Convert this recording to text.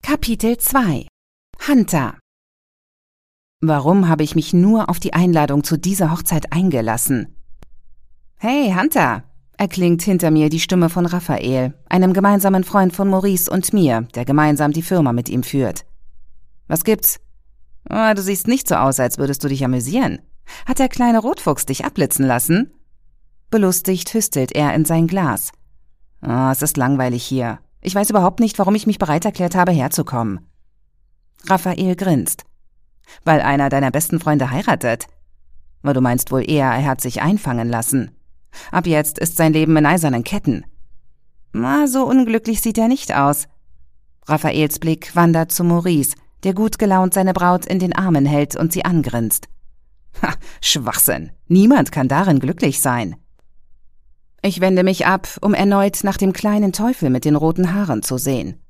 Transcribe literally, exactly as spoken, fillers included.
Kapitel zwei. Hunter. Warum habe ich mich nur auf die Einladung zu dieser Hochzeit eingelassen? »Hey, Hunter«, erklingt hinter mir die Stimme von Raphael, einem gemeinsamen Freund von Maurice und mir, der gemeinsam die Firma mit ihm führt. »Was gibt's?« Oh, »Du siehst nicht so aus, als würdest du dich amüsieren. Hat der kleine Rotfuchs dich abblitzen lassen?« Belustigt hüstelt er in sein Glas. »Oh, es ist langweilig hier. Ich weiß überhaupt nicht, warum ich mich bereit erklärt habe, herzukommen.« Raphael grinst. »Weil einer deiner besten Freunde heiratet. Aber du meinst wohl eher, er hat sich einfangen lassen. Ab jetzt ist sein Leben in eisernen Ketten.« »Na, so unglücklich sieht er nicht aus.« Raphaels Blick wandert zu Maurice, der gut gelaunt seine Braut in den Armen hält und sie angrinst. »Ha, Schwachsinn. Niemand kann darin glücklich sein.« Ich wende mich ab, um erneut nach dem kleinen Teufel mit den roten Haaren zu sehen.